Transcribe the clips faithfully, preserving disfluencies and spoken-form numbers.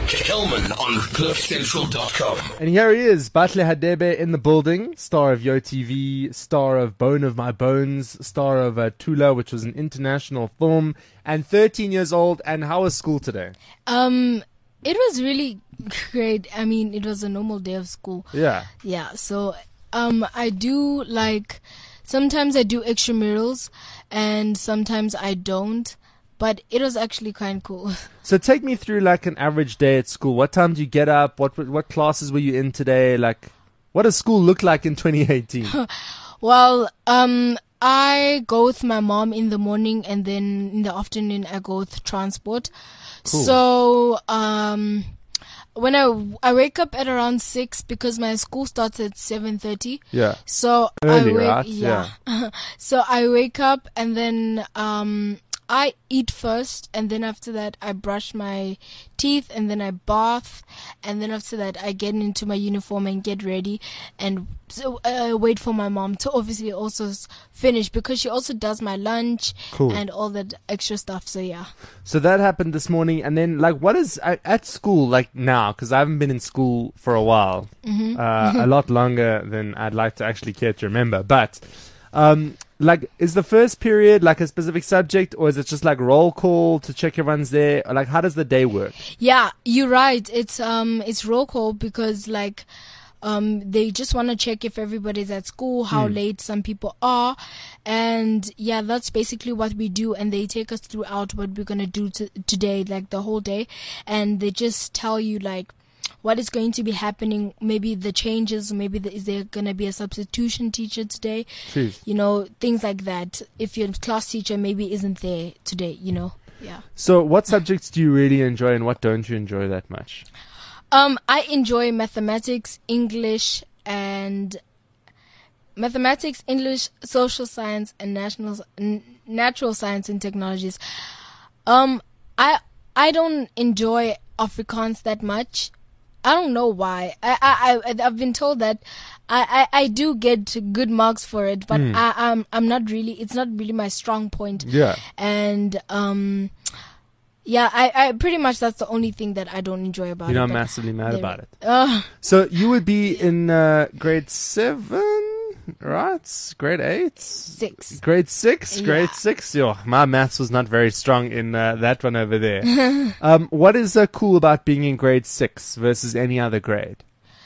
Kelman on cliff central dot com. And here he is, Batle Hadebe in the building, star of Yo T V, star of Bone of My Bones, star of uh, Tula, which was an international film, and thirteen years old. And how was school today? Um, it was really great. I mean, it was a normal day of school. Yeah. Yeah. So, um, I do like, sometimes I do extramurals and sometimes I don't. But it was actually quite cool. So take me through like an average day at school. What time do you get up? What what classes were you in today? Like, what does school look like in twenty eighteen? Well, um, I go with my mom in the morning, and then in the afternoon I go with transport. Cool. So, um, when I I wake up at around six because my school starts at seven thirty. Yeah. So Early, I wake, right? Yeah. yeah. So I wake up and then um. I eat first, and then after that I brush my teeth, and then I bath, and then after that I get into my uniform and get ready, and so I uh, wait for my mom to obviously also finish because she also does my lunch cool. and all that extra stuff. So yeah. So that happened this morning, and then like, what is at school like now? Because I haven't been in school for a while, mm-hmm. uh, a lot longer than I'd like to actually care to remember, but. Um, like, is the first period like a specific subject, or is it just like roll call to check everyone's there? Or, like, how does the day work? Yeah, you're right. It's um, it's roll call because like, um, they just want to check if everybody's at school, how mm. late some people are, and yeah, that's basically what we do. And they take us throughout what we're gonna do to, today, like the whole day, and they just tell you like. What is going to be happening, maybe the changes, maybe the, is there going to be a substitution teacher today? Jeez. You know, things like that. If your class teacher maybe isn't there today, you know, yeah. So what subjects do you really enjoy and what don't you enjoy that much? Um, I enjoy mathematics, English, and mathematics, English, social science, and national, n- natural science and technologies. Um, I I don't enjoy Afrikaans that much. I don't know why. I, I, I, I've been told that I, I, I do get good marks for it, but mm. I, I'm, I'm not really, it's not really my strong point. Yeah. And, um, yeah, I, I pretty much that's the only thing that I don't enjoy about You're it. You're not massively mad about it. Uh, so you would be in uh, grade seven, right? Grade eight? Six. Grade six? Yeah. Grade six? Yo, my maths was not very strong in uh, that one over there. um, what is uh, cool about being in grade six versus any other grade?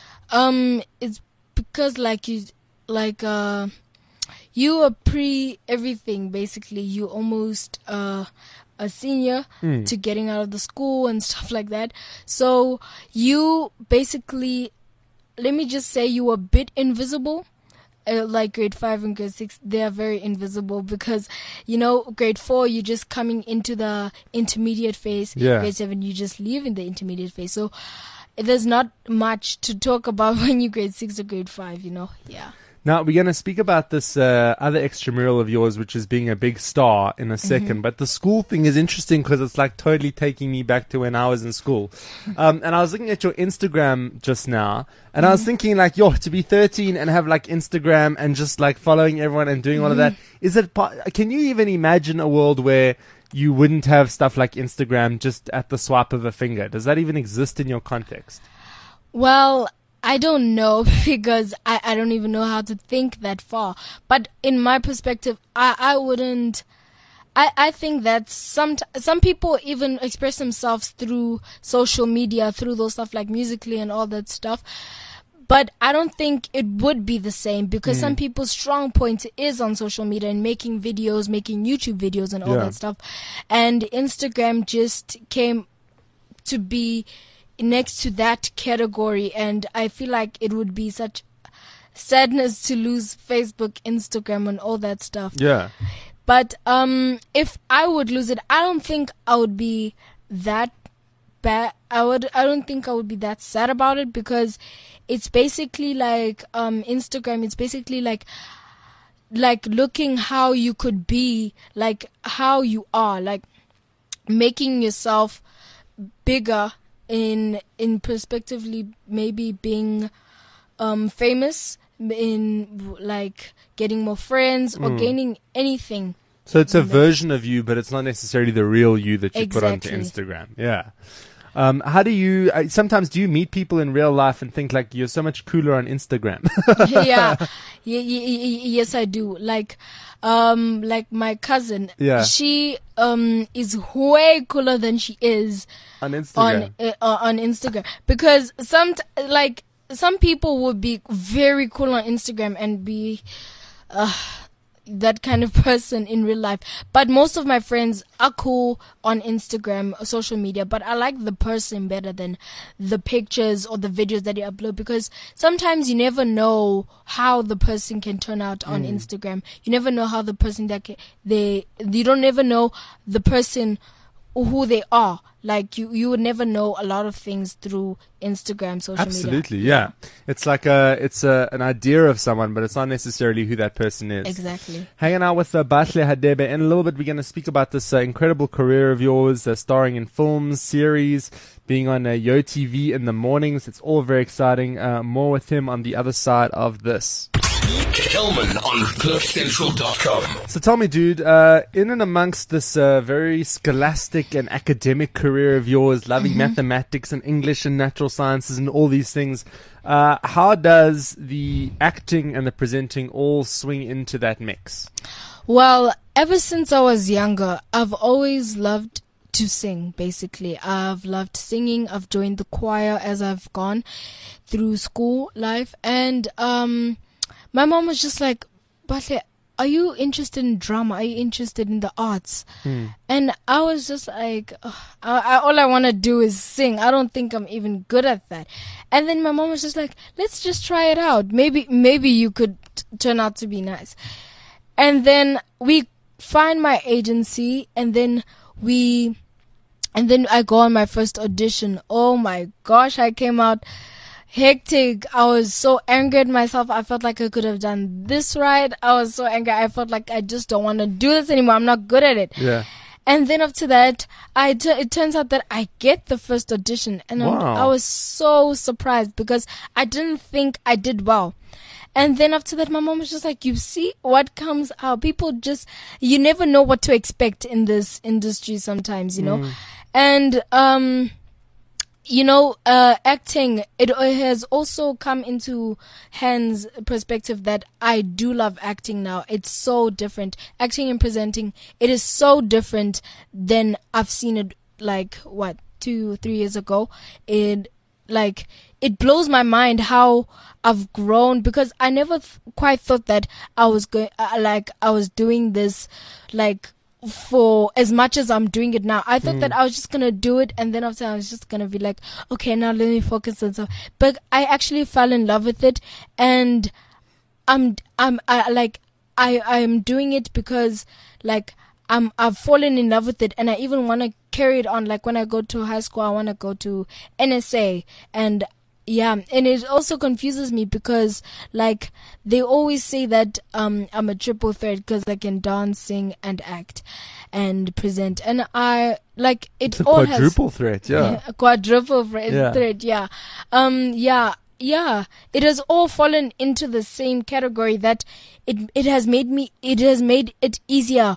Um, it's because like you, like uh, you are pre everything basically. You almost uh. a senior mm. to getting out of the school and stuff like that. So you basically, let me just say you were a bit invisible. Uh, like grade five and grade six, they are very invisible because, you know, grade four, you're just coming into the intermediate phase. Yeah. Grade seven, you just leave in the intermediate phase. So there's not much to talk about when you grade six or grade five, you know? Yeah. Now, we're going to speak about this uh, other extramural of yours, which is being a big star in a second. Mm-hmm. But the school thing is interesting because it's like totally taking me back to when I was in school. Um, and I was looking at your Instagram just now, and mm-hmm. I was thinking like, yo, to be thirteen and have like Instagram and just like following everyone and doing mm-hmm. all of that. Is it? Can you even imagine a world where you wouldn't have stuff like Instagram just at the swipe of a finger? Does that even exist in your context? Well, I don't know because I, I don't even know how to think that far. But in my perspective, I, I wouldn't... I, I think that some some people even express themselves through social media, through those stuff like Musical.ly and all that stuff. But I don't think it would be the same because mm. some people's strong point is on social media and making videos, making YouTube videos and all yeah. that stuff. And Instagram just came to be next to that category, and I feel like it would be such sadness to lose Facebook, Instagram, and all that stuff. Yeah. But um, if I would lose it, I don't think I would be that bad. I would. I don't think I would be that sad about it because it's basically like um, Instagram. It's basically like like looking how you could be, like how you are, like making yourself bigger. In in perspectively, maybe being um, famous, in like getting more friends or mm. gaining anything. So it's a version of you, but it's not necessarily the real you that you exactly. put onto Instagram. Yeah. Um, how do you, uh, sometimes do you meet people in real life and think like you're so much cooler on Instagram? yeah. Y- y- y- yes, I do. Like, um, like my cousin, Yeah. she, um, is way cooler than she is On Instagram. on, uh, on Instagram. Because some, t- like, some people would be very cool on Instagram and be, uh, that kind of person in real life. But most of my friends are cool on Instagram, social media, but I like the person better than the pictures or the videos that you upload, because sometimes you never know how the person can turn out on Mm. Instagram. You never know how the person that ca- they, you don't never know the person who they are. Like you, you would never know a lot of things through Instagram, social Absolutely, media. yeah. It's like a, it's a, an idea of someone, but it's not necessarily who that person is. Exactly. Hanging out with uh, Bahle Hadebe. In a little bit, we're going to speak about this uh, incredible career of yours, uh, starring in films, series, being on uh, Yo T V in the mornings. It's all very exciting. Uh, more with him on the other side of this. Kelman on cliff central dot com. So tell me, dude, uh, in and amongst this uh, very scholastic and academic career of yours, loving mathematics and English and natural sciences and all these things, uh, how does the acting and the presenting all swing into that mix? Well, ever since I was younger, I've always loved to sing, basically. I've loved singing. I've joined the choir as I've gone through school life. And um, my mom was just like, Bahle, are you interested in drama? Are you interested in the arts? Hmm. And I was just like, "Ugh, I, I, all I want to do is sing. I don't think I'm even good at that. And then my mom was just like, let's just try it out. Maybe, maybe you could t- turn out to be nice. And then we find my agency, and then we, and then I go on my first audition. Oh my gosh, I came out hectic. I was so angry at myself. I felt like I could have done this right. I was so angry. I felt like I just don't want to do this anymore. I'm not good at it. Yeah. And then after that, I t- it turns out that I get the first audition, and I'm- Wow. I was so surprised because I didn't think I did well. And then after that, my mom was just like, you see what comes out. People just, you never know what to expect in this industry sometimes, you know. Mm. And, um, you know, uh, acting, it has also come into hands perspective that I do love acting now. It's so different. Acting and presenting, it is so different than I've seen it like, what, two, three years ago. It, like, it blows my mind how I've grown, because I never th- quite thought that I was going, uh, like, I was doing this, like, for as much as I'm doing it now. I thought that I was just gonna do it, and then after I was just gonna be like, okay, now let me focus on stuff. But I actually fell in love with it, and I'm, I'm, I, like, I, I'm doing it because, like, I'm, I've fallen in love with it, and I even want to carry it on. Like, when I go to high school, I want to go to N S A, and yeah, and it also confuses me because, like, they always say that um I'm a triple threat because I can dance, sing, and act, and present, and I like it It's a all quadruple threat, yeah. has a quadruple threat. Yeah. threat, yeah, um, yeah. Yeah, it has all fallen into the same category that it it has made me it has made it easier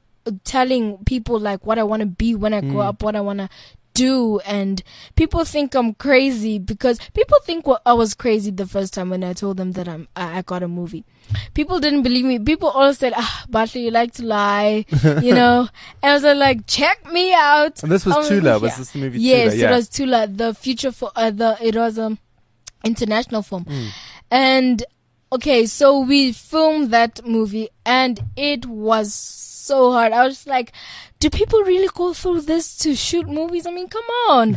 telling people like what I want to be when I grow Mm. up, what I want to do. And people think I'm crazy because people think well, I was crazy the first time when I told them that I'm I, I got a movie. People didn't believe me. People always said, ah, Bahle, you like to lie, you know. And I was like, check me out. And this was I'm Tula. here. Was this the movie Yes, Tula? Yeah. it was Tula. The future for uh, the it was a um, international film, Mm. and okay, so we filmed that movie, and it was so hard. I was just like, do people really go through this to shoot movies? I mean, come on.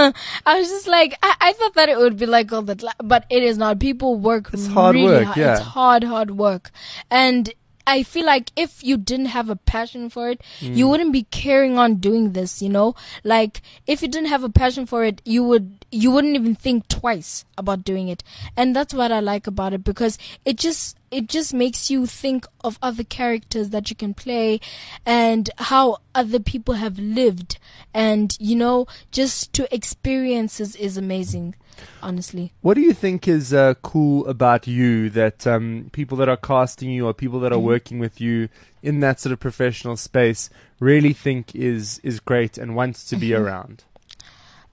I was just like, I, I thought that it would be like all that, but it is not. People work It's hard really work, hard. yeah. It's hard, hard work. And I feel like if you didn't have a passion for it, you wouldn't be carrying on doing this, you know? Like, if you didn't have a passion for it, you would, you wouldn't even think twice about doing it. And that's what I like about it, because it just, it just makes you think of other characters that you can play and how other people have lived. And, you know, just to experiences is amazing, honestly. What do you think is uh, cool about you that um, people that are casting you or people that are working with you in that sort of professional space really think is is great and wants to be around?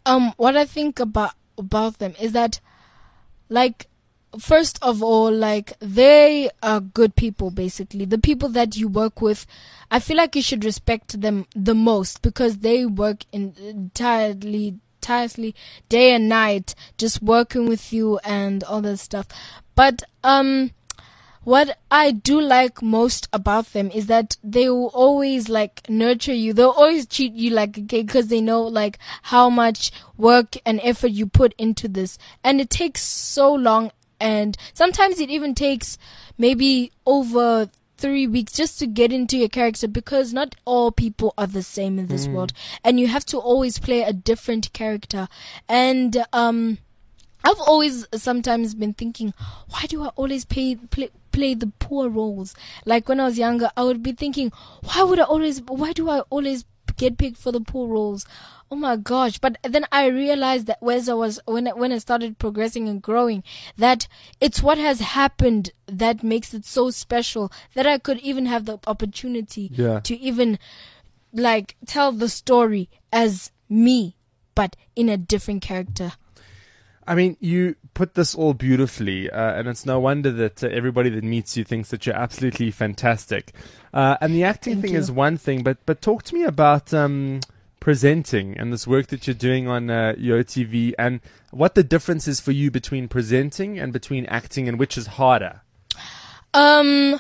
Um, what I think about about them is that, like, first of all, like, they are good people, basically. The people that you work with, I feel like you should respect them the most because they work in, entirely, tirelessly, day and night, just working with you and all that stuff. But, um, what I do like most about them is that they will always, like, nurture you. They'll always treat you like a kid because they know, like, how much work and effort you put into this. And it takes so long, and sometimes it even takes maybe over three weeks just to get into your character because not all people are the same in this mm. world. And you have to always play a different character. And, um... I've always sometimes been thinking, why do I always pay, play play the poor roles? Like when I was younger, I would be thinking, why would I always, why do I always get picked for the poor roles? Oh my gosh. But then I realized that as I was, when I, when I started progressing and growing, that it's what has happened that makes it so special that I could even have the opportunity yeah. to even like tell the story as me, but in a different character. I mean, you put this all beautifully, uh, and it's no wonder that uh, everybody that meets you thinks that you're absolutely fantastic. Uh, and the acting Thank thing you. is one thing, but but talk to me about um, presenting and this work that you're doing on uh, YoTV, and what the difference is for you between presenting and between acting, and which is harder. Um,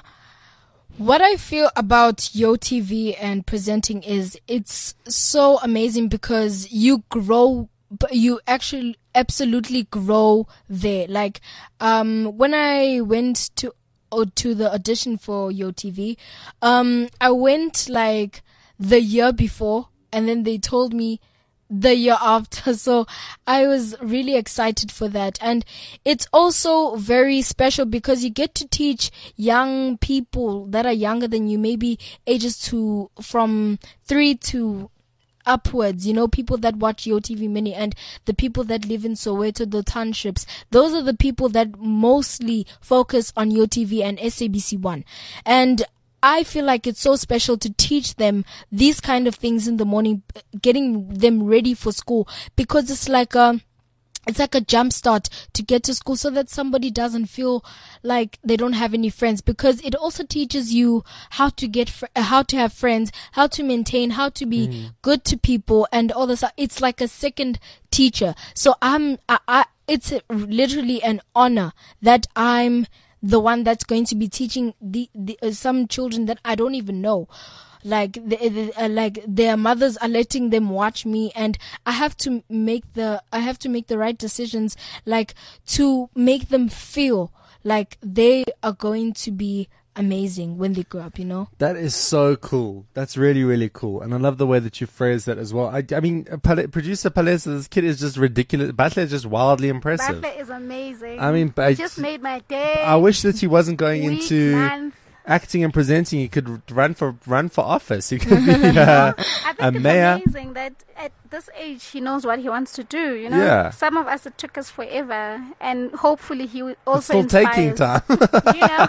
what I feel about YoTV and presenting is it's so amazing because you grow. But you actually absolutely grow there. Like, um, when I went to or to the audition for YoTV, um, I went like the year before, and then they told me the year after. So I was really excited for that, and it's also very special because you get to teach young people that are younger than you, maybe ages to from three to upwards, you know, people that watch YoTV Mini and the people that live in Soweto, the townships. Those are the people that mostly focus on YoTV and S A B C one. And I feel like it's so special to teach them these kind of things in the morning, getting them ready for school, because it's like a It's like a jump start to get to school so that somebody doesn't feel like they don't have any friends, because it also teaches you how to get, fr- how to have friends, how to maintain, how to be mm. good to people and all this. It's like a second teacher. So I'm, I, I, it's literally an honor that I'm the one that's going to be teaching the, the uh, some children that I don't even know. Like, the, the, uh, like their mothers are letting them watch me, and I have to make the, I have to make the right decisions, like to make them feel like they are going to be amazing when they grow up, you know? That is so cool. That's really, really cool. And I love the way that you phrase that as well. I, I mean, Pale, producer Palesa, this kid is just ridiculous. Butler is just wildly impressive. Butler is amazing. I mean, he I just made my day. I wish that he wasn't going week, into month. acting and presenting. He could run for run for office. He could be uh, I think a it's mayor. amazing that at this age he knows what he wants to do. You know, Yeah. Some of us it took us forever, and hopefully he will also It's still inspires, taking time. You know,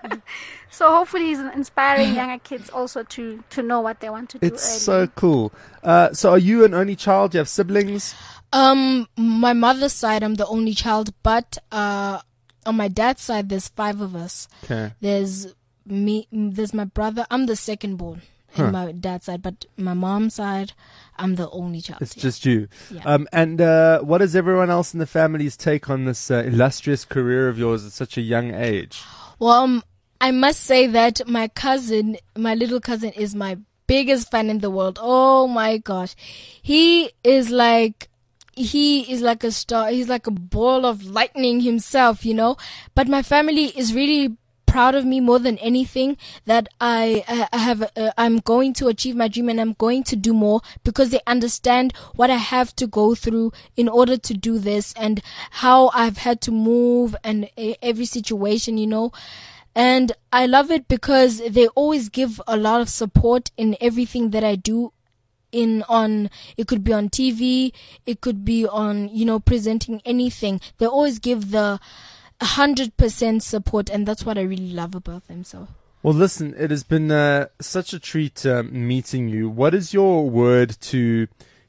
so hopefully he's inspiring younger kids also to to know what they want to do. It's early. so cool. Uh, so, are you an only child? Do you have siblings? Um, my mother's side, I'm the only child, but uh, on my dad's side, there's five of us. Okay. There's me, there's my brother. I'm the second born Huh. in my dad's side, but my mom's side, I'm the only child. It's yeah. just you. Yeah. Um, and uh, what is everyone else in the family's take on this uh, illustrious career of yours at such a young age? Well, um, I must say that my cousin, my little cousin, is my biggest fan in the world. Oh my gosh. He is like, he is like a star. He's like a ball of lightning himself, you know. But my family is really proud of me more than anything, that I, I have, uh, I'm going to achieve my dream, and I'm going to do more, because they understand what I have to go through in order to do this, and how I've had to move, and uh, every situation, you know. And I love it because they always give a lot of support in everything that I do. In on it could be on T V, it could be on, you know, presenting anything. They always give the one hundred percent support, and that's what I really love about them. So, well, listen, it has been uh, such a treat uh, meeting you. What is your word to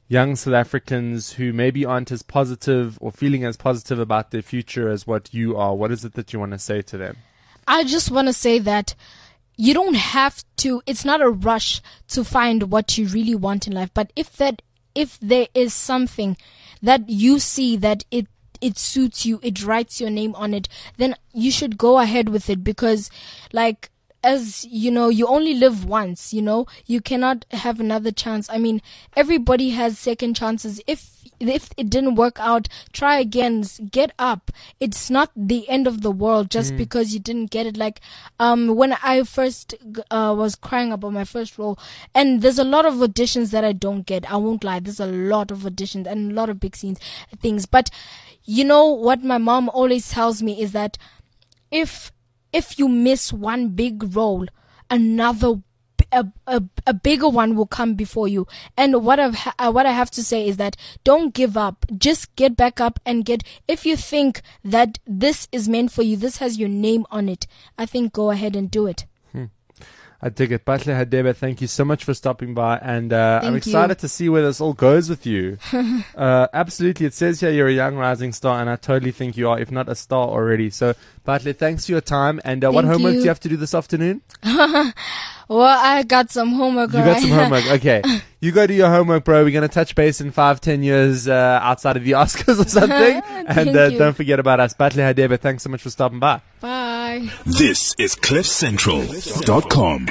young South Africans who maybe aren't as positive or feeling as positive about their future as what you are? What is it that you want to say to them? I just want to say that you don't have to, it's not a rush to find what you really want in life. But if that, if there is something that you see that it, it suits you, it writes your name on it, then you should go ahead with it, because like, as you know, you only live once, you know, you cannot have another chance. I mean, everybody has second chances. If if it didn't work out, try again, get up. It's not the end of the world just mm. because you didn't get it. Like, um, when I first, uh, was crying about my first role, and there's a lot of auditions that I don't get. I won't lie. There's a lot of auditions and a lot of big scenes, things. But you know what my mom always tells me is that if, if you miss one big role, another A, a, a bigger one will come before you. And what I've ha- what I have to say is that don't give up. Just get back up and get, if you think that this is meant for you, this has your name on it, I think go ahead and do it. Hmm. I dig it. Batle Hadebe, thank you so much for stopping by, and uh, I'm excited you. to see where this all goes with you. uh, absolutely. It says here you're a young rising star, and I totally think you are, if not a star already. So, Batle, thanks for your time. And uh, what homework you. do you have to do this afternoon? Well, I got some homework. You got some homework. Okay. You go do your homework, bro. We're going to touch base in five, ten years uh, outside of the Oscars or something. and uh, don't forget about us. Batle Hadebe, thanks so much for stopping by. Bye. This is cliff central dot com.